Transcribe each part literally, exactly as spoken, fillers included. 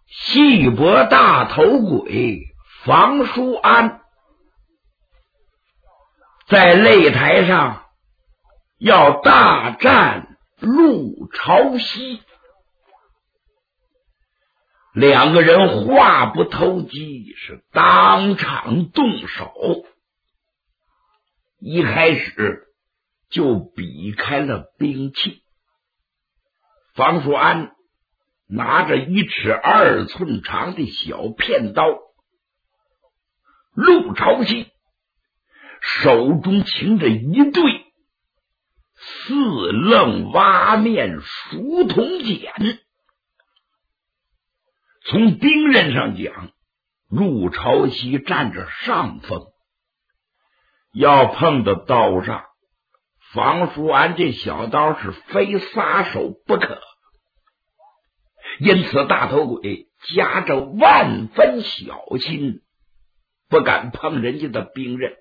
戏脖大头鬼房叔安在擂台上要大战陆朝夕，两个人话不投机，是当场动手。一开始就比开了兵器，房叔安拿着一尺二寸长的小片刀，陆朝夕手中擎着一对四棱挖面熟铜剪。从兵刃上讲，陆朝夕占着上风，要碰到刀上，房叔安这小刀是非撒手不可。因此大头鬼夹着万分小心，不敢碰人家的兵刃。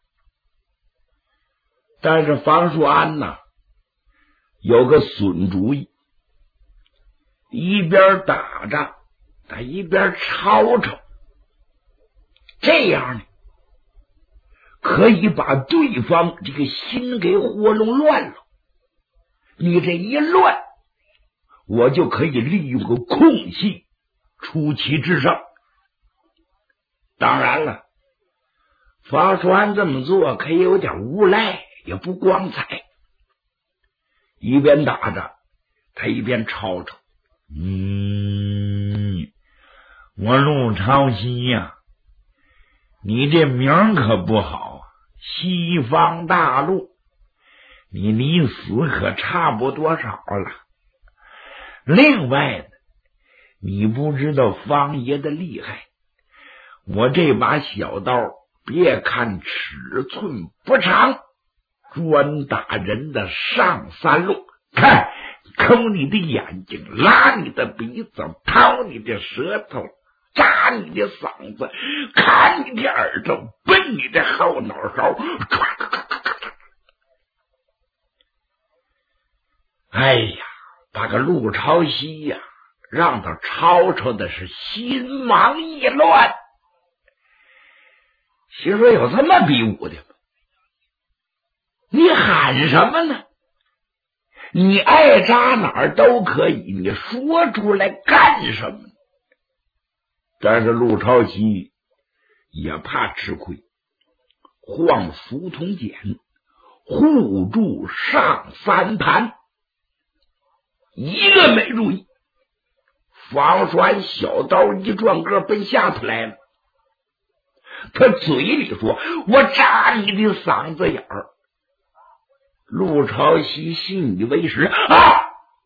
但是房叔安呢，有个损主意，一边打着他一边吵吵，这样呢可以把对方这个心给活弄乱了。你这一乱，我就可以利用个空隙出奇制胜。当然了，房叔安这么做可以有点无赖，也不光彩。一边打着，他一边吵吵：“嗯，我陆朝夕呀，你这名可不好啊，西方大陆，你离死可差不多少了。另外呢，你不知道方爷的厉害，我这把小刀别看尺寸不长，专打人的上三路，看抠你的眼睛，拉你的鼻子，掏你的舌头，扎你的嗓子，砍你的耳朵，奔你的后脑勺。哎呀，把个陆朝夕呀，让他吵吵的是心忙意乱。心说有这么比武的吗？你喊什么呢？你爱扎哪儿都可以，你说出来干什么？但是陆朝夕也怕吃亏，晃熟铜剪护住上三盘，一个没注意，房叔安小刀一转个奔下头来了。他嘴里说：“我扎你的嗓子眼儿。”陆朝夕信以为实啊，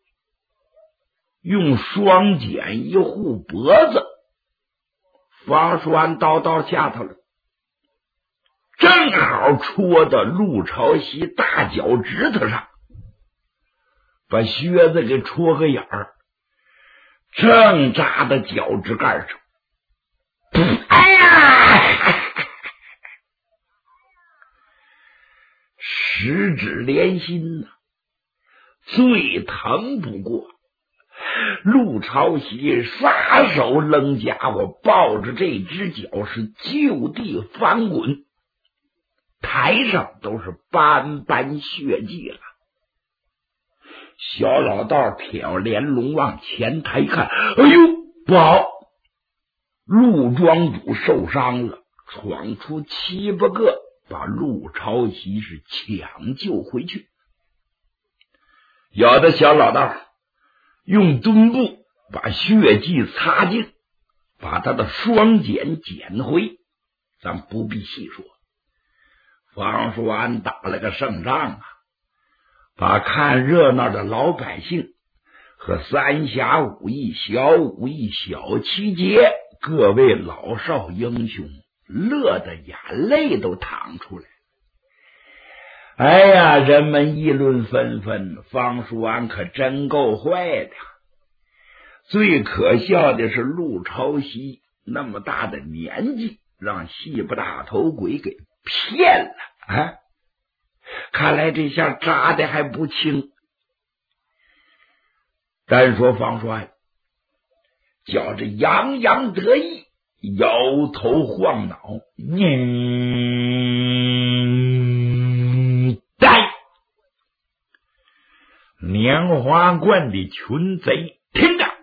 用双剪一护脖子，房叔安刀刀下头了，正好戳到陆朝夕大脚趾头上，把靴子给戳个眼儿，正扎到脚趾盖上。哎呀！十指连心呐、啊，最疼不过。陆朝夕撒手扔家伙，抱着这只脚是就地翻滚，台上都是斑斑血迹了。小老道瞟着连龙往前台一看，哎呦，不好！陆庄主受伤了，闯出七八个，把陆朝夕是抢救回去。有的小老道用墩布把血迹擦净，把他的双剪捡回，咱不必细说。房叔安打了个胜仗啊，把看热闹的老百姓和三峡武艺、小武艺、小七节各位老少英雄乐得眼泪都淌出来。哎呀，人们议论纷纷，房叔安可真够坏的。最可笑的是陆朝夕那么大的年纪，让戏不大头鬼给骗了啊！看来这下扎的还不轻。单说房叔安叫着洋洋得意，摇头晃脑，嗯，呆！莲花观的群贼，听着！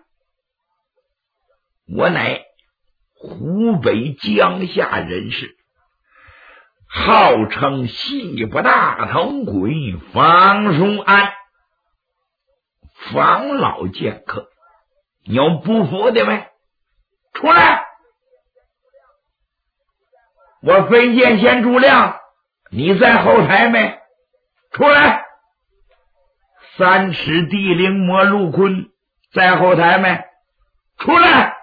我乃湖北江夏人士，号称西部大头鬼方叔安，方老剑客，有不服的没？出来！我飞剑仙朱亮，你在后台没？出来！三尺地灵魔陆坤在后台没？出来！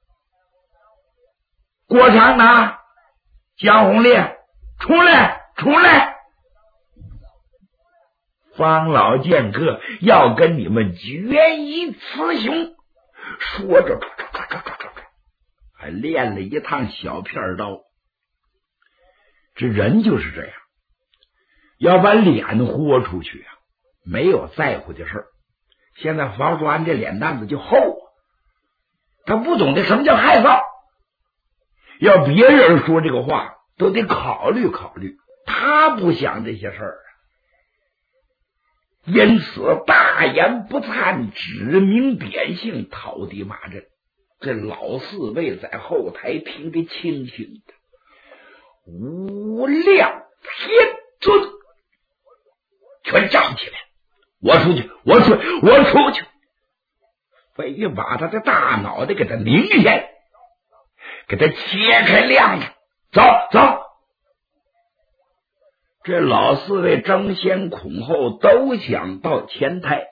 郭长达、江红烈，出来！出来！方老剑客要跟你们决一雌雄。说着，还练了一趟小片刀。这人就是这样，要把脸豁出去啊，没有在乎的事儿。现在方叔安这脸蛋子就厚啊，他不懂得什么叫害臊。要别人说这个话，都得考虑考虑，他不想这些事儿啊。因此大言不惭，指名点姓，讨敌骂阵。这老四位在后台听得清清的。无量天尊全站起来，我出去，我出去，我出去，非把他的大脑袋给他拧下来，给他切开亮的。走走！这老四位争先恐后，都想到前台。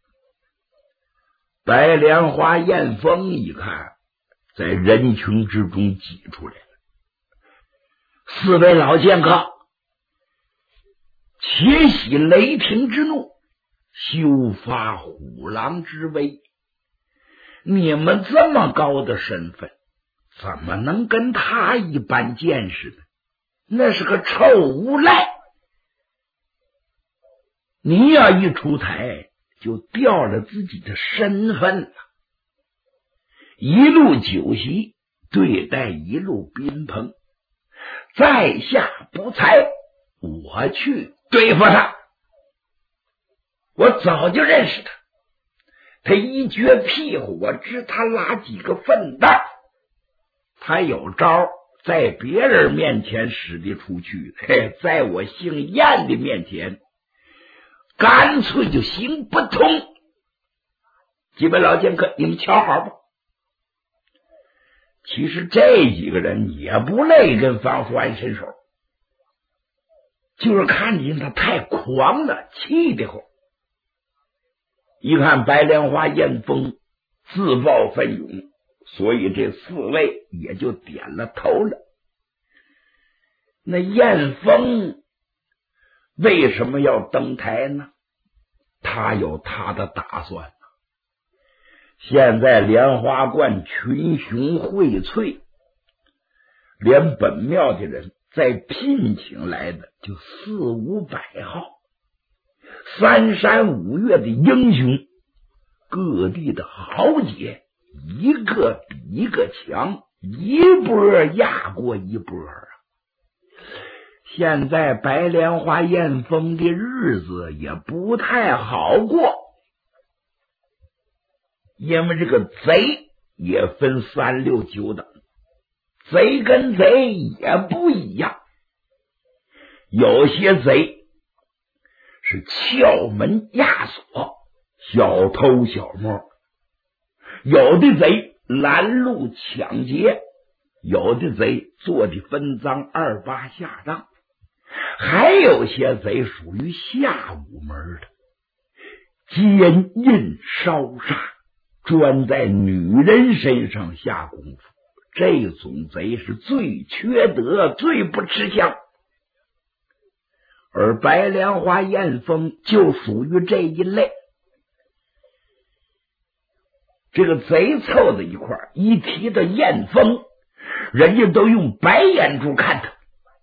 白莲花艳风一看，在人群之中挤出来了。四位老剑客，且喜雷霆之怒，休发虎狼之威。你们这么高的身份，怎么能跟他一般见识呢？那是个臭无赖！你要一出台，就掉了自己的身份了。一路酒席，对待一路宾朋，在下不才，我去对付他。我早就认识他，他一撅屁股，我知他拉几个粪蛋。他有招，在别人面前使得出去，嘿，在我姓燕的面前干脆就行不通。几位老剑客，你们瞧好吧。其实这几个人也不累跟方叔安伸手，就是看见他太狂了，气得慌。一看白莲花艳风自报奋勇，所以这四位也就点了头了。那艳风为什么要登台呢？他有他的打算。现在莲花观群雄荟萃，连本庙的人再聘请来的就四五百号，三山五岳的英雄，各地的豪杰，一个比一个强，一波压过一波啊！现在白莲花艳风的日子也不太好过，因为这个贼也分三六九等，贼跟贼也不一样。有些贼是撬门压锁，小偷小摸；有的贼拦路抢劫；有的贼做的分赃二八下账；还有些贼属于下五门的，奸淫烧杀，专在女人身上下功夫。这种贼是最缺德，最不吃香。而白莲花艳风就属于这一类。这个贼凑在一块儿，一提到艳风，人家都用白眼珠看他，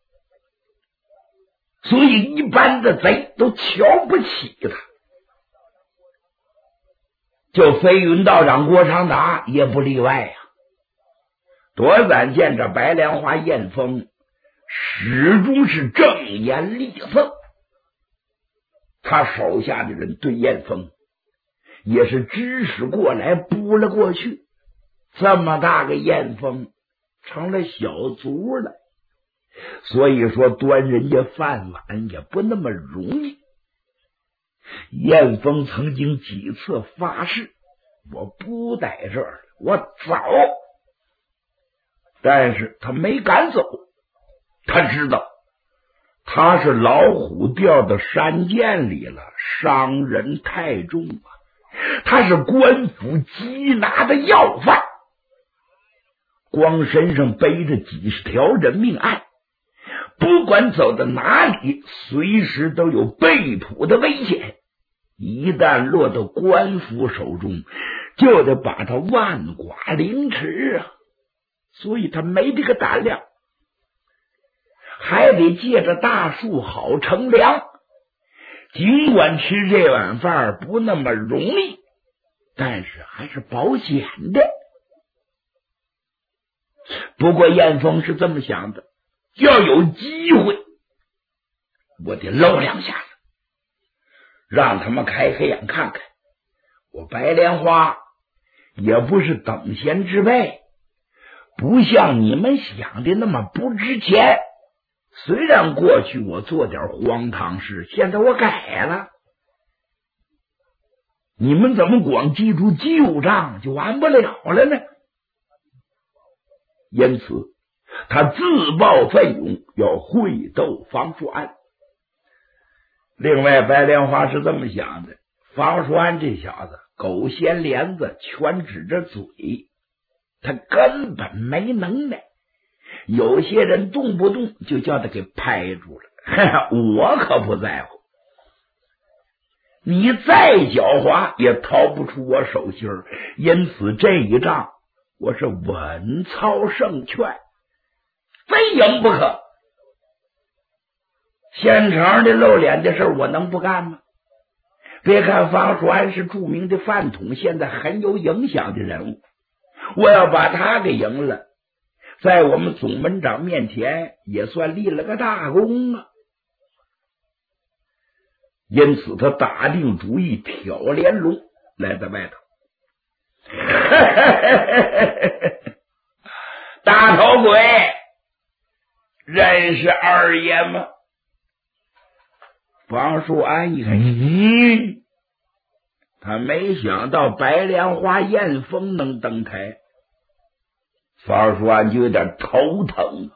所以一般的贼都瞧不起他。 就飞云道长郭长达也不例外呀、啊。多咱见着白莲花燕峰始终是正言厉色，他手下的人对燕峰也是指使过来补了过去，这么大个燕峰成了小卒了，所以说端人家饭碗也不那么容易。燕峰曾经几次发誓，我不在这儿，我走，但是他没敢走，他知道他是老虎掉到山涧里了，伤人太重啊，他是官府缉拿的要犯，光身上背着几十条人命案，不管走到哪里，随时都有被捕的危险，一旦落到官府手中，就得把他万剐凌迟啊！所以他没这个胆量，还得借着大树好乘凉。尽管吃这碗饭不那么容易，但是还是保险的。不过燕峰是这么想的，要有机会我得露两下子，让他们开开眼看看，我白莲花也不是等闲之辈，不像你们想的那么不值钱。虽然过去我做点荒唐事，现在我改了，你们怎么光记住旧账就完不了了呢？因此他自报奋勇，要会斗方叔安。另外白莲花是这么想的，方叔安这小子狗衔帘子，全指着嘴，他根本没能耐，有些人动不动就叫他给拍住了，我可不在乎，你再狡猾也逃不出我手心儿。因此这一仗我是稳操胜券，非赢不可。现成的露脸的事我能不干吗？别看方叔安是著名的饭桶，现在很有影响的人物，我要把他给赢了，在我们总门长面前也算立了个大功啊。因此他打定主意挑连龙来在外头。大头鬼，认识二爷吗？方叔安一看，咦，他没想到白莲花燕峰能登台，方叔安就有点头疼。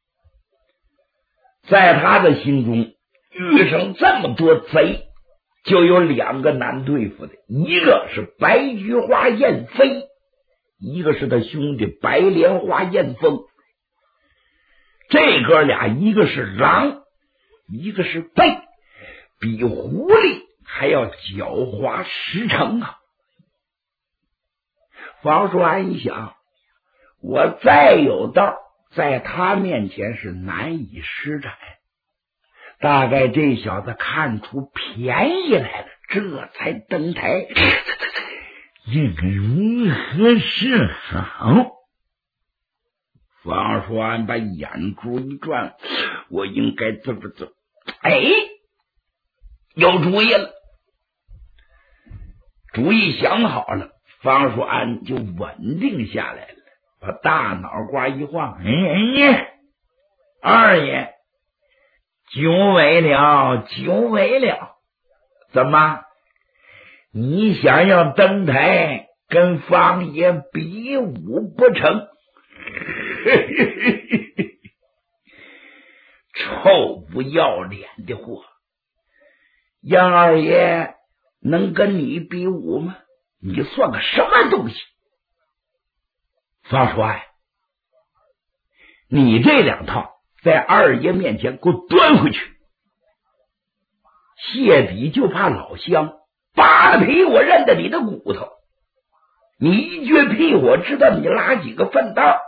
在他的心中，遇上这么多贼，就有两个难对付的，一个是白菊花燕飞，一个是他兄弟白莲花燕峰。这哥俩一个是狼，一个是狈，比狐狸还要狡猾十成啊！方叔安一想，我再有道，在他面前是难以施展。大概这小子看出便宜来了，这才登台。应该如何是好？方叔安把眼珠一转，我应该怎么做？哎，有主意了！主意想好了，方叔安就稳定下来了，把大脑瓜一晃，哎哎，二爷，久违了，久违了！怎么？你想要登台跟方爷比武不成？臭不要脸的货！杨二爷能跟你比武吗？你算个什么东西？方叔安，你这两套在二爷面前给我端回去，谢底就怕老乡扒了皮，我认得你的骨头，你一撅屁我知道你拉几个粪道。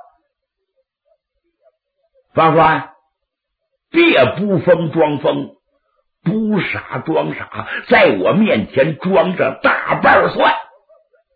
方叔安，别不疯装疯，不傻装傻，在我面前装着大半算。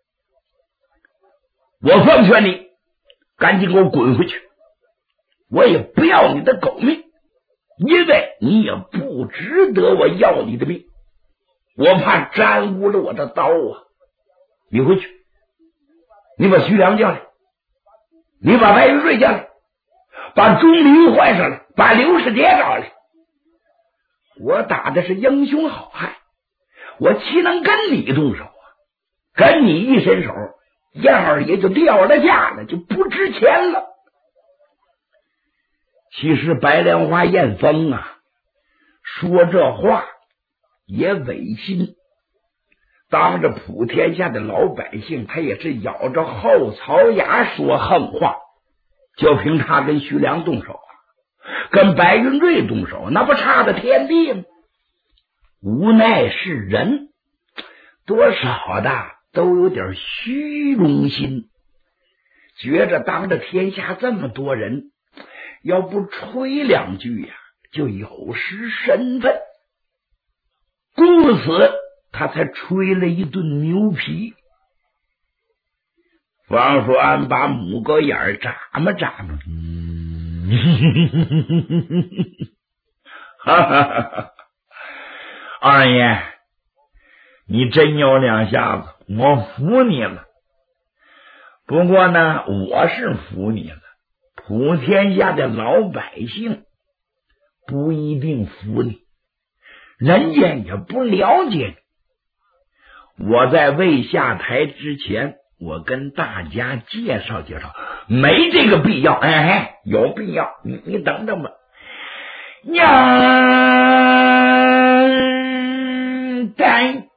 我奉劝你赶紧给我滚回去，我也不要你的狗命，因为你也不值得我要你的命，我怕沾污了我的刀啊！你回去，你把徐良叫来，你把白云瑞叫来，把钟离换上来，把刘世杰找来。我打的是英雄好汉，我岂能跟你动手啊？跟你一伸手，样儿也就掉了价了，就不值钱了。其实白莲花燕峰啊，说这话也违心，当着普天下的老百姓，他也是咬着后槽牙说横话。就凭他跟徐良动手啊，跟白云瑞动手，那不差的天地吗？无奈是人，多少的都有点虚荣心，觉着当着天下这么多人，要不吹两句呀、啊，就有失身份。故此他才吹了一顿牛皮。王叔安把母狗眼眨嘛眨嘛，嗯，哈哈哈哈！二爷，你真有两下子，我服你了。不过呢，我是服你了，普天下的老百姓不一定服你，人家也不了解你。我在未下台之前，我跟大家介绍介绍，没这个必要。哎，有必要，你你等等吧。娘呆，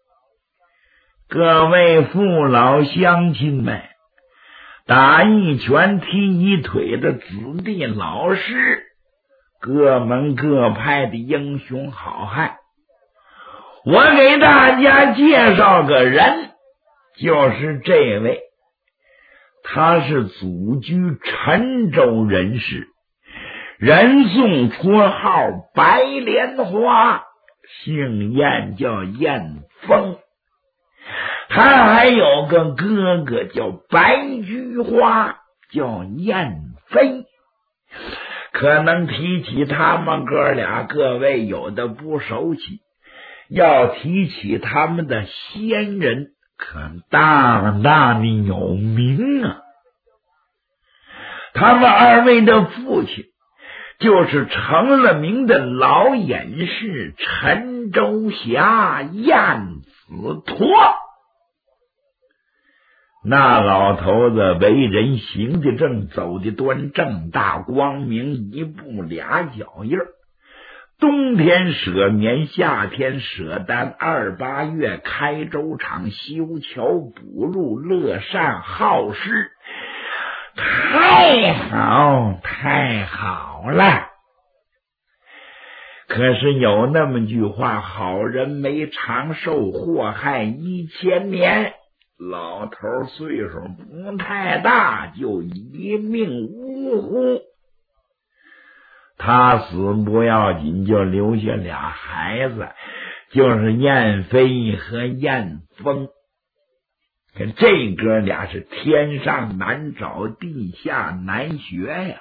各位父老乡亲们，打一拳踢一腿的子弟老师，各门各派的英雄好汉，我给大家介绍个人，就是这位，他是祖居陈州人士，人送绰号白莲花，姓燕叫燕峰。他还有个哥哥叫白菊花，叫燕飞。可能提起他们哥俩，各位有的不熟悉，要提起他们的先人，可大大的有名啊！他们二位的父亲就是成了名的老隐士陈州侠燕子托。那老头子为人行的正，走的端，正大光明，一步俩脚印儿。冬天舍棉，夏天舍单，二八月开粥厂，修桥补路，乐善好施，太好太好了。可是有那么句话，好人没长寿，祸害一千年。老头岁数不太大，就一命呜呼。他死不要紧，就留下俩孩子，就是燕飞和燕峰。可这哥俩是天上难找，地下难学呀。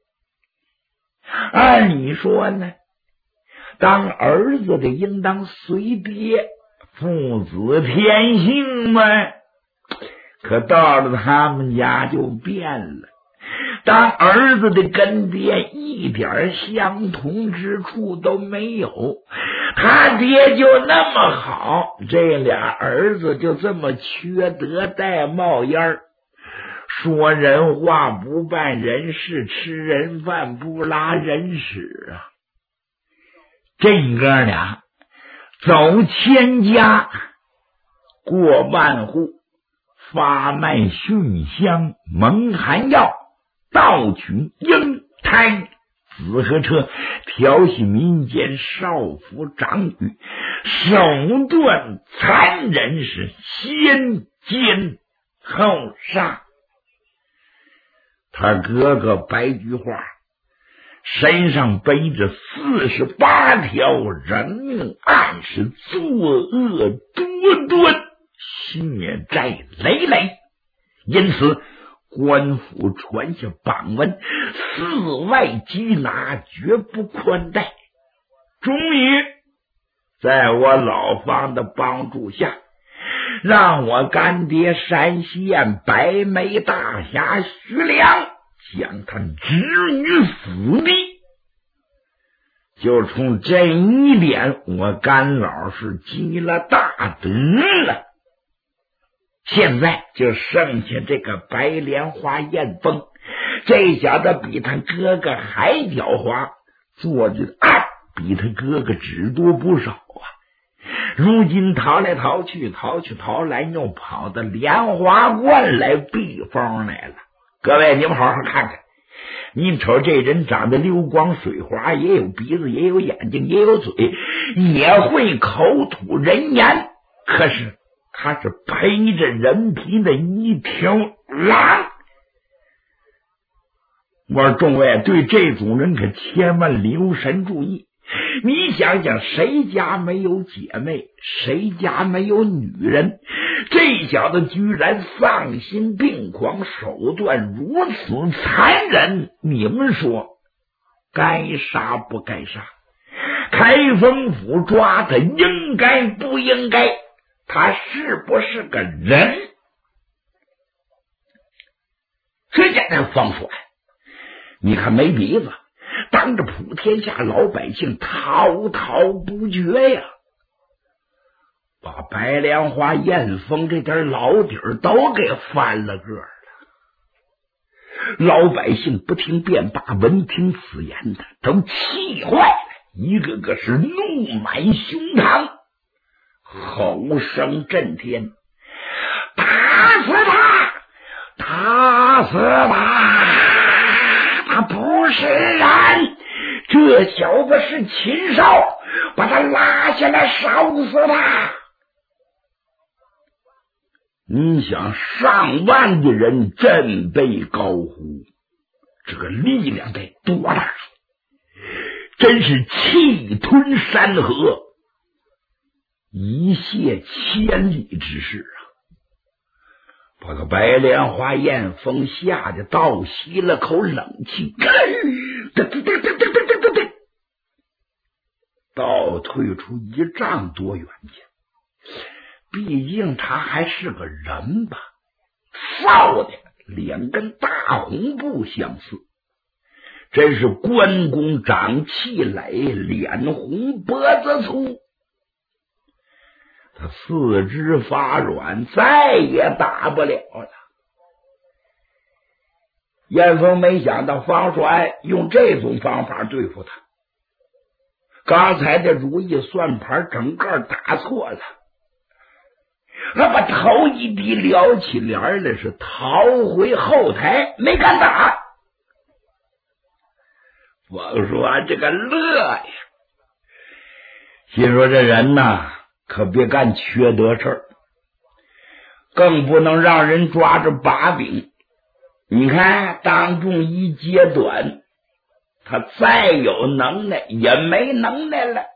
按理说呢，当儿子的应当随爹，父子天性嘛。可到了他们家就变了，当儿子的跟爹一点相同之处都没有，他爹就那么好，这俩儿子就这么缺德带冒烟儿，说人话不办人事，吃人饭不拉人屎啊！这哥俩走千家，过万户，发卖熏香、蒙汗药，盗取婴胎子和车，调戏民间少妇长女，手段残忍，是先奸后杀。他哥哥白菊花身上背着四十八条人命案，是作恶多端，血债累累， 因此官府传下榜文，四外缉拿，绝不宽待。终于在我老方的帮助下，让我干爹山西县白眉大侠徐良将他置于死地。就从这一点，我干老是积了大德了。现在就剩下这个白莲花燕峰，这小子比他哥哥还狡猾，做的案比他哥哥只多不少啊。如今逃来逃去，逃去逃来，又跑到莲花观来避风来了。各位，你们好好看看，你瞅这人长得流光水滑，也有鼻子，也有眼睛，也有嘴，也会口吐人言，可是他是披着人皮的一条狼。我说众位，对这种人可千万留神注意。你想想，谁家没有姐妹，谁家没有女人？这小子居然丧心病狂，手段如此残忍，你们说该杀不该杀？开封府抓他应该不应该？他是不是个人？只见那方帅，你看没鼻子，当着普天下老百姓滔滔不绝呀，把白莲花燕峰这点老底儿都给翻了个了。老百姓不听便罢，闻听此言的都气坏了，一个个是怒满胸膛，吼声震天，打死他，打死他，他不是人，这小子是禽兽，把他拉下来烧死他。你想，上万的人振臂高呼，这个力量得多大，真是气吞山河，一泻千里之势啊！把个白莲花燕峰吓得倒吸了口冷气，倒退出一丈多远去。毕竟他还是个人吧，臊的脸跟大红布相似，真是关公长气垒，脸红脖子粗。他四肢发软，再也打不了了。燕峰没想到方帅用这种方法对付他，刚才的如意算盘整个打错了，他把头一低，撩起帘来，是逃回后台，没敢打。方帅这个乐呀，心说这人呐，可别干缺德事儿，更不能让人抓着把柄。你看当众一揭短，他再有能耐也没能耐了。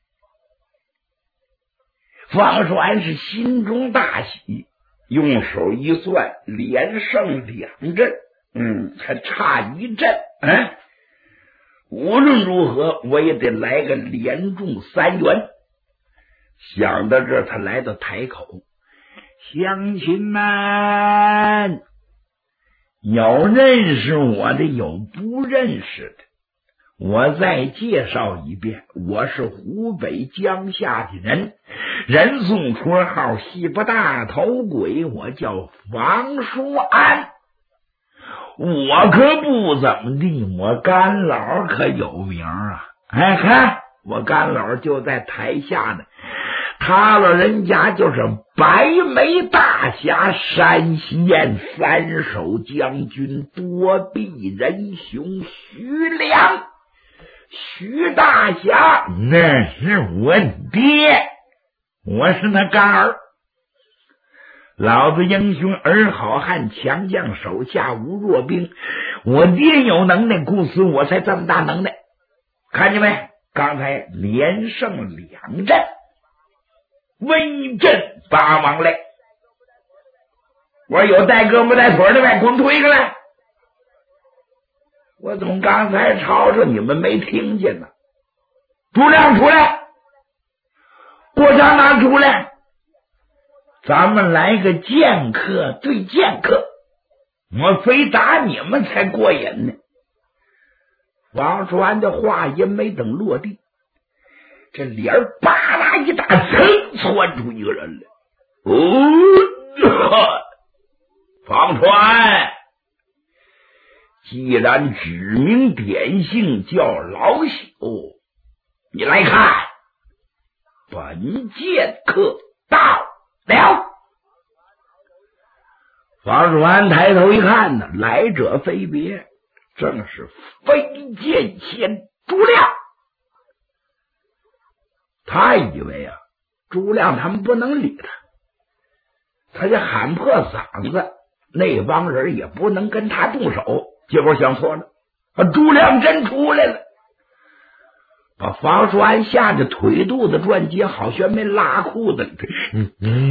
方帅是心中大喜，用手一算，连胜两阵，嗯，还差一阵，嗯，无论如何我也得来个连中三元。想到这，他来到台口，乡亲们，有认识我的，有不认识的。我再介绍一遍，我是湖北江夏的人，人送绰号西不大头鬼，我叫房叔安。我可不怎么地，我干老可有名啊！哎，看我干老就在台下呢，他老人家就是白眉大侠山西县三手将军多臂仁雄徐良。徐大侠那是我爹，我是他干儿。老子英雄儿好汉，强将手下无弱兵，我爹有能耐，故此我才这么大能耐。看见没？刚才连胜两阵，威震八王嘞。 我说有带胳膊带腿的呗，滚推过来！我从刚才吵吵，你们没听见呢。朱亮出来，郭长哪出来？咱们来个剑客对剑客，我非打你们才过瘾呢。王传的话音没等落地，这脸吧啦一打，噌窜出一个人来。哦，方传，既然指名点姓叫老朽，你来看，本剑客到了。方传抬头一看呢，来者非别，正是飞剑仙朱亮。他以为啊，朱亮他们不能理他，他就喊破嗓子，那帮人也不能跟他动手。结果想错了，啊，朱亮真出来了，把方叔安吓得腿肚子转街，好悬没拉裤子里。嗯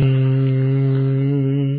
嗯，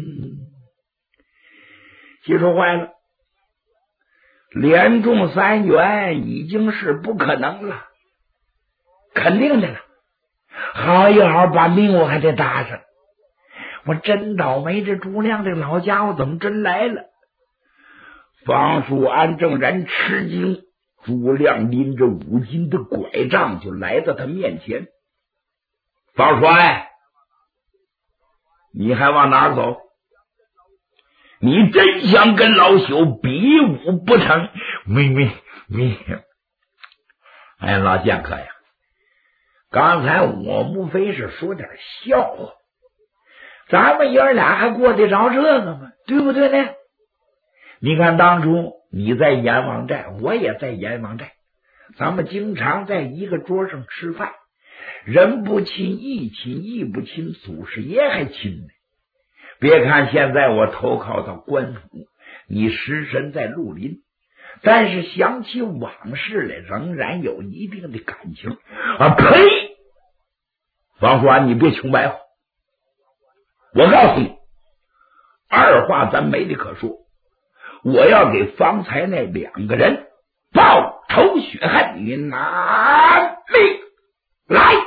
记住坏了，连中三元已经是不可能了，肯定的了。好一好把命我还得搭上，我真倒霉，这朱亮这老家伙怎么真来了？方叔安正然吃惊，朱亮拎着五斤的拐杖就来到他面前。方叔安，你还往哪走？你真想跟老朽比武不成？没没没！哎，老剑客呀，刚才我无非是说点笑话，咱们爷俩还过得着这个吗？对不对呢？你看当初你在阎王寨，我也在阎王寨，咱们经常在一个桌上吃饭，人不亲义亲，义不亲祖师爷还亲呢。别看现在我投靠到官府，你尸身在绿林，但是想起往事来，仍然有一定的感情啊！呸！王叔安，你别穷白话，我告诉你，二话咱没得可说。我要给方才那两个人报仇雪恨，你拿命来！